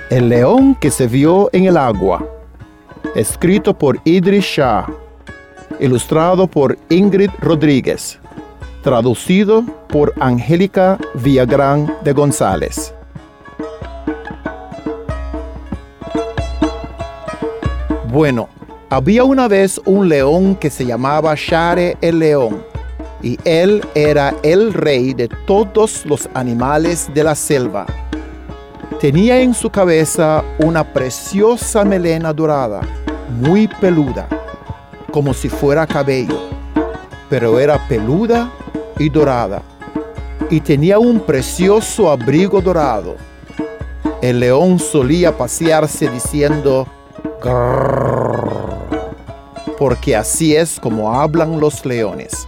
El león que se vio en el agua, escrito por Idris Shah, ilustrado por Ingrid Rodríguez, traducido por Angélica Villagrán de González. Bueno, había una vez un león que se llamaba Share el león, y él era el rey de todos los animales de la selva. Tenía en su cabeza una preciosa melena dorada, muy peluda, como si fuera cabello, pero era peluda y dorada, y tenía un precioso abrigo dorado. El león solía pasearse diciendo "grrr", porque así es como hablan los leones.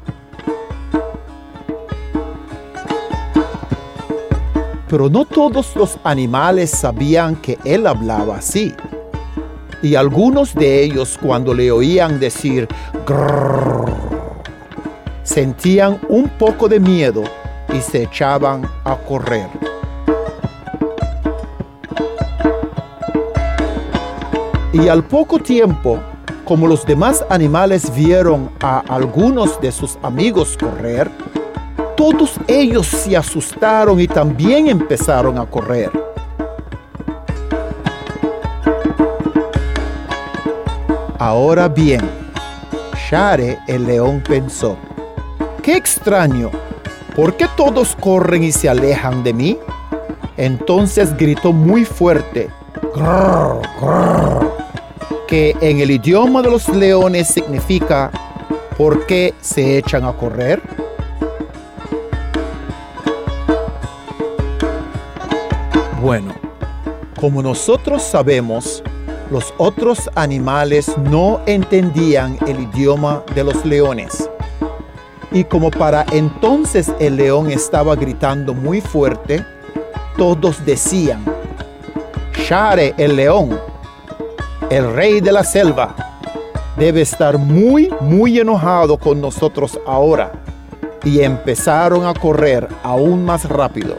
Pero no todos los animales sabían que él hablaba así. Y algunos de ellos, cuando le oían decir "grrr", sentían un poco de miedo y se echaban a correr. Y al poco tiempo, como los demás animales vieron a algunos de sus amigos correr, todos ellos se asustaron y también empezaron a correr. Ahora bien, Share el león pensó: ¡qué extraño! ¿Por qué todos corren y se alejan de mí? Entonces gritó muy fuerte, "grrr, grrr", que en el idioma de los leones significa ¿por qué se echan a correr? Bueno, como nosotros sabemos, los otros animales no entendían el idioma de los leones. Y como para entonces el león estaba gritando muy fuerte, todos decían: Share el león, el rey de la selva, debe estar muy enojado con nosotros ahora. Y empezaron a correr aún más rápido.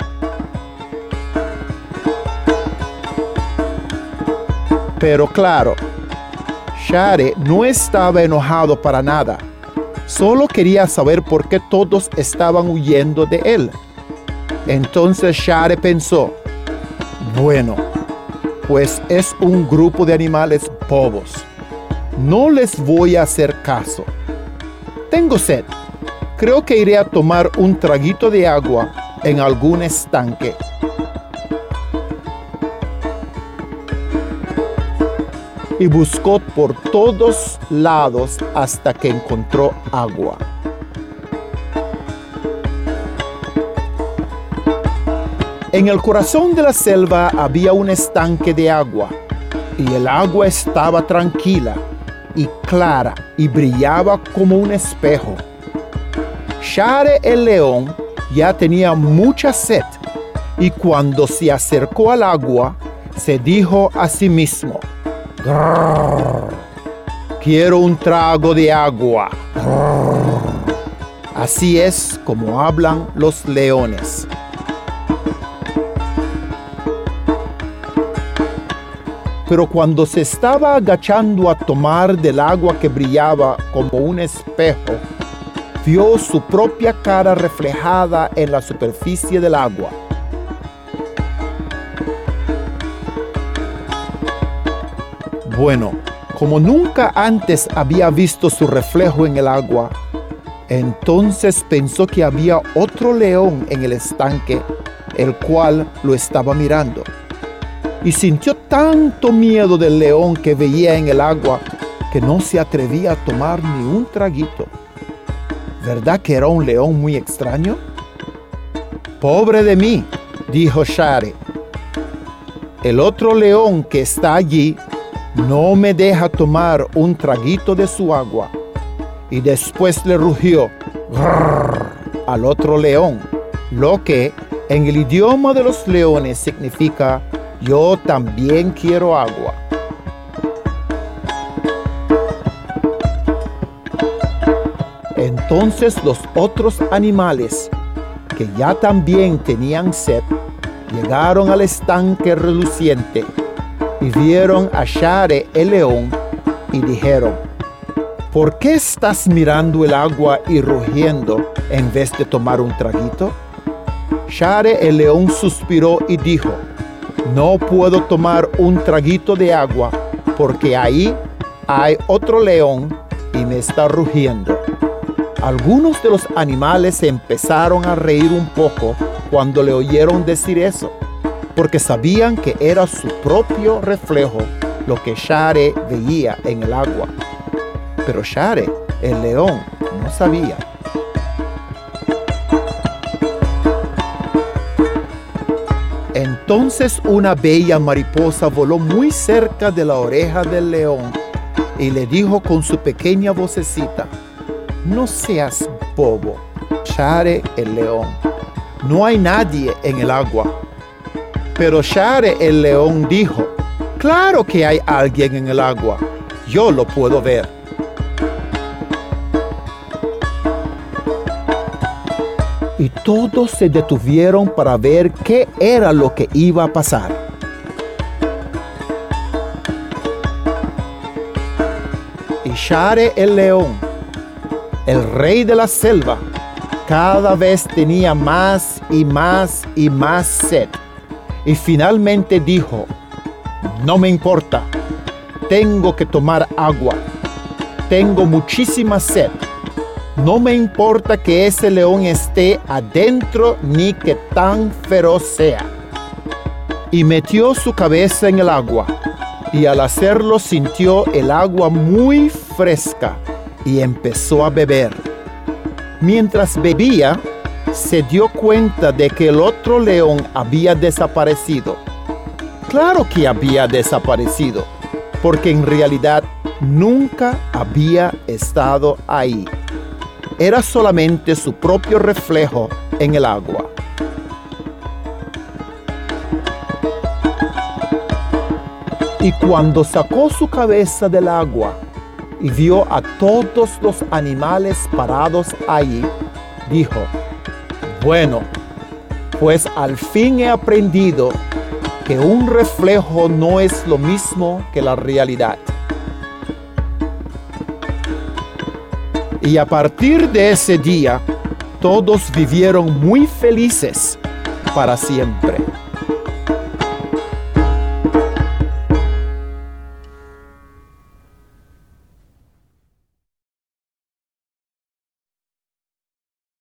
Pero claro, Share no estaba enojado para nada. Solo quería saber por qué todos estaban huyendo de él. Entonces Share pensó: bueno, pues es un grupo de animales bobos. No les voy a hacer caso. Tengo sed. Creo que iré a tomar un traguito de agua en algún estanque. Y buscó por todos lados hasta que encontró agua. En el corazón de la selva había un estanque de agua, y el agua estaba tranquila y clara y brillaba como un espejo. Share el león ya tenía mucha sed, y cuando se acercó al agua, se dijo a sí mismo: "Grrr, quiero un trago de agua". Grrr. Así es como hablan los leones. Pero cuando se estaba agachando a tomar del agua que brillaba como un espejo, vio su propia cara reflejada en la superficie del agua. Bueno, como nunca antes había visto su reflejo en el agua, entonces pensó que había otro león en el estanque, el cual lo estaba mirando. Y sintió tanto miedo del león que veía en el agua que no se atrevía a tomar ni un traguito. ¿Verdad que era un león muy extraño? «Pobre de mí», dijo Share. «El otro león que está allí no me deja tomar un traguito de su agua». Y después le rugió «grrr» al otro león, lo que en el idioma de los leones significa «yo también quiero agua». Entonces los otros animales, que ya también tenían sed, Llegaron al estanque reluciente y vieron a Share el león y dijeron: ¿por qué estás mirando el agua y rugiendo en vez de tomar un traguito? Share el león suspiró y dijo: no puedo tomar un traguito de agua porque ahí hay otro león y me está rugiendo. Algunos de los animales empezaron a reír un poco cuando le oyeron decir eso, porque sabían que era su propio reflejo lo que Share veía en el agua. Pero Share, el león, no sabía. Entonces una bella mariposa voló muy cerca de la oreja del león y le dijo con su pequeña vocecita: no seas bobo, Share el león. No hay nadie en el agua. Pero Share el león dijo: claro que hay alguien en el agua. Yo lo puedo ver. Y todos se detuvieron para ver qué era lo que iba a pasar. Y Share el león, el rey de la selva, cada vez tenía más y más y más sed. Y finalmente dijo: no me importa, tengo que tomar agua. Tengo muchísima sed. No me importa que ese león esté adentro ni que tan feroz sea. Y metió su cabeza en el agua, y al hacerlo sintió el agua muy fresca y empezó a beber. Mientras bebía, se dio cuenta de que el otro león había desaparecido. Claro que había desaparecido, porque en realidad nunca había estado ahí. Era solamente su propio reflejo en el agua. Y cuando sacó su cabeza del agua y vio a todos los animales parados allí, dijo: bueno, pues al fin he aprendido que un reflejo no es lo mismo que la realidad. Y a partir de ese día, todos vivieron muy felices para siempre.